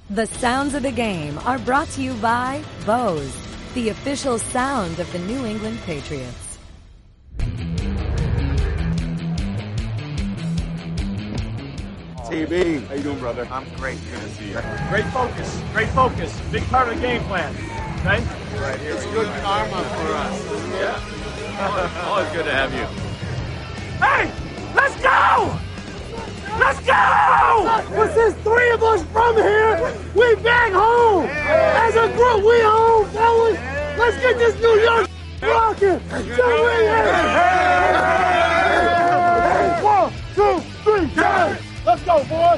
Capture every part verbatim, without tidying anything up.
The sounds of the game are brought to you by Bose, the official sound of the New England Patriots. T B, how you doing, brother? I'm great. Good to see you. Great focus. Great focus. Big part of the game plan. Okay? Right here. It's good karma for us. Yeah. Always good to have you. Hey! Let's go! Let's go! This is three of us from here. We back home. As a group, we home, fellas. Let's get this New York rocking. One, two, three, go! Let's go, boys.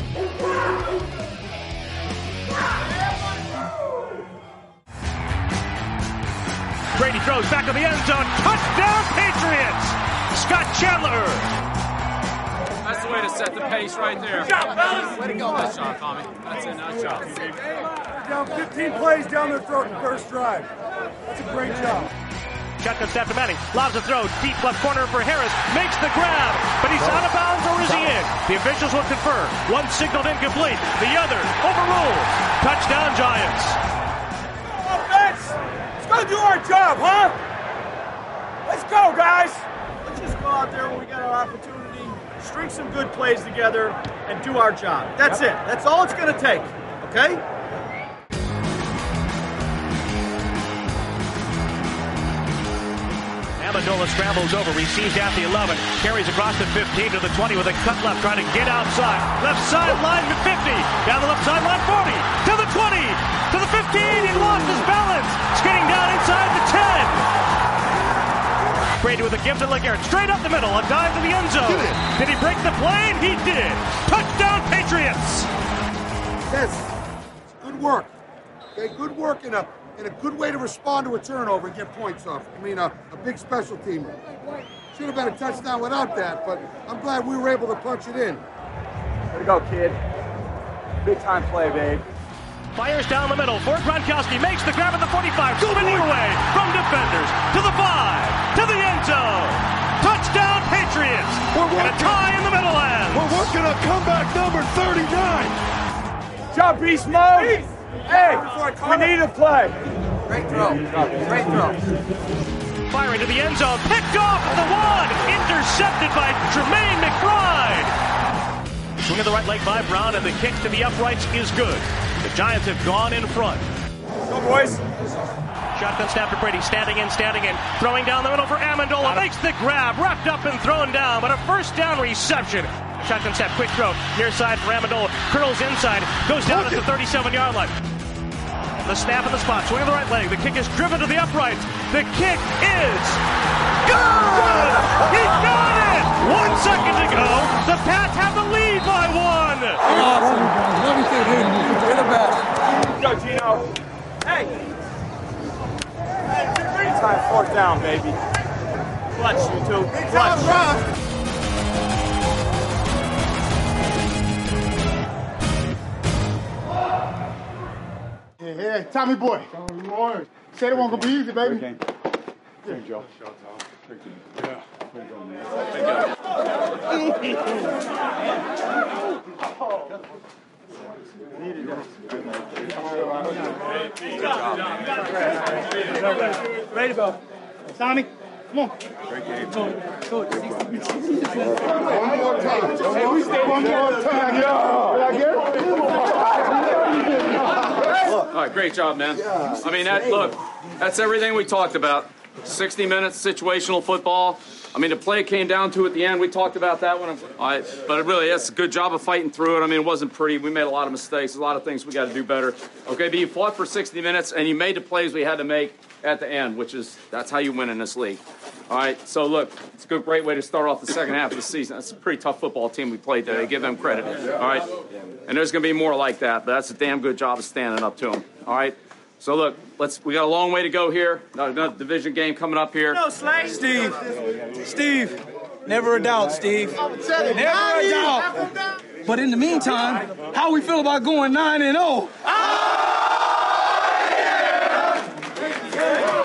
Brady throws back of the end zone. Touchdown, Patriots! Scott Chandler. That's the way to set the pace right there. Good job, fellas. Way to go. Nice job, Tommy. That's a nice job. Down fifteen plays down their throat in the first drive. That's a great job. Shotgun snap to Manning. Lobs a throw. Deep left corner for Harris. Makes the grab. But he's out of bounds or is he in? The officials will confer. One signaled incomplete. The other overruled. Touchdown, Giants. Offense. Let's go do our job, huh? Let's go, guys. Let's just go out there when we got our opportunity, string some good plays together, and do our job. That's it. That's all it's going to take. Okay? Amendola scrambles over, receives at the eleven, carries across the fifteen to the twenty with a cut left, trying to get outside. Left sideline to fifty, down the left sideline forty, to the twenty, to the fifteen. He lost his balance, skating down inside the ten. Brady with a gift to LeGarrette, straight up the middle, a dive to the end zone. Did he break the plane? He did. Touchdown, Patriots. Yes, good work. Okay, good work in a and a good way to respond to a turnover and get points off. I mean, a, a big special team. Should have been a touchdown without that, but I'm glad we were able to punch it in. Way to go, kid. Big time play, babe. Fires down the middle. Ford Gronkowski makes the grab at the forty-five. Spinning away from defenders to the five, to the end zone. Touchdown, Patriots. We're working, and a tie in the Meadowlands. We're working on comeback number thirty-nine. Good job, beast mode. Hey, we need a play. Great throw. Great throw. Firing to the end zone. Picked off at the one. Intercepted by Jermaine McBride. Swing of the right leg by Brown, and the kick to the uprights is good. The Giants have gone in front. Go, boys. Shotgun snap to Brady. Standing in, standing in. Throwing down the middle for Amendola. Makes the grab. Wrapped up and thrown down, but a first down reception. Shotgun snap, quick throw. Near side for Amendola. Curls inside. Goes down at the thirty-seven-yard line. The snap of the spot. Swing of the right leg. The kick is driven to the uprights. The kick is good! He got it! One second to go. The Pats have the lead by one. Awesome. Let me say, you're the best. Go, Gino. Hey. Big time fourth down, baby. Clutch, you two. Clutch. Yeah, yeah, Tommy boy. Tommy boy. Said it won't gonna be easy, baby. Great game. Great job. Great game. Yeah. Great job, man. Ready to go. Tommy, come on. Great game. Coach, one more time. Hey, we stay one more time. Yeah. Did I get it? All right, great job, man. I mean, that look, that's everything we talked about. sixty minutes, situational football. I mean, the play came down to at the end. We talked about that one. All right, but it really, that's a good job of fighting through it. I mean, it wasn't pretty. We made a lot of mistakes, a lot of things we got to do better. Okay, but you fought for sixty minutes, and you made the plays we had to make at the end, which is, that's how you win in this league. All right, so look, it's a good, great way to start off the second half of the season. That's a pretty tough football team we played today. Give them credit. All right, and there's going to be more like that, but that's a damn good job of standing up to them. All right. So look, let's. We got a long way to go here. Another division game coming up here. No, Slay. Steve, Steve, never a doubt, Steve. Never a doubt. But in the meantime, how we feel about going nine and zero? Oh, yeah!